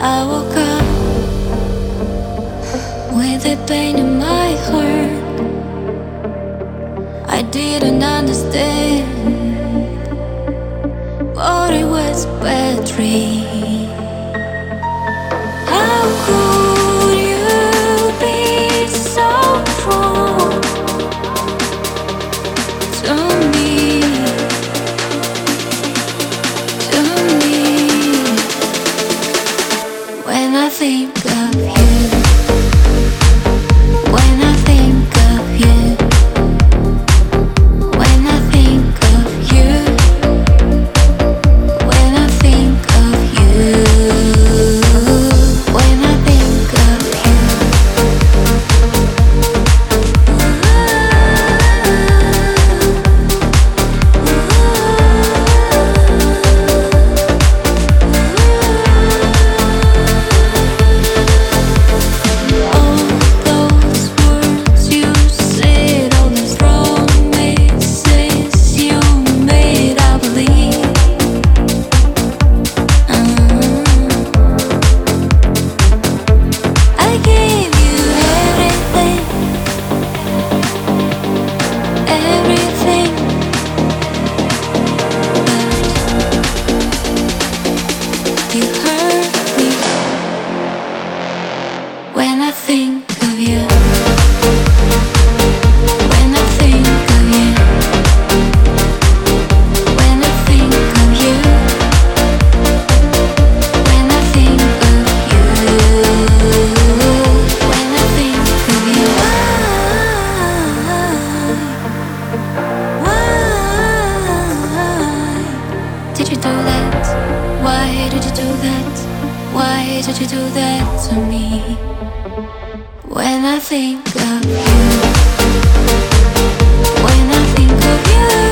I woke up with a pain in my heart. I didn't understand, but it was a bad dream. How could you be so cruel to me, to me? When I think of you, when I think of you, when I think of you, when I think of you, when I think of you. All those words you said, all those promises you made, I believe. I gave you everything, everything, but you hurt me. When I think of you, when I think of you, when I think of you, when I think of you, when I think of you. Why did you do that? Why did you do that? Why did you do that to me? When I think of you, when I think of you.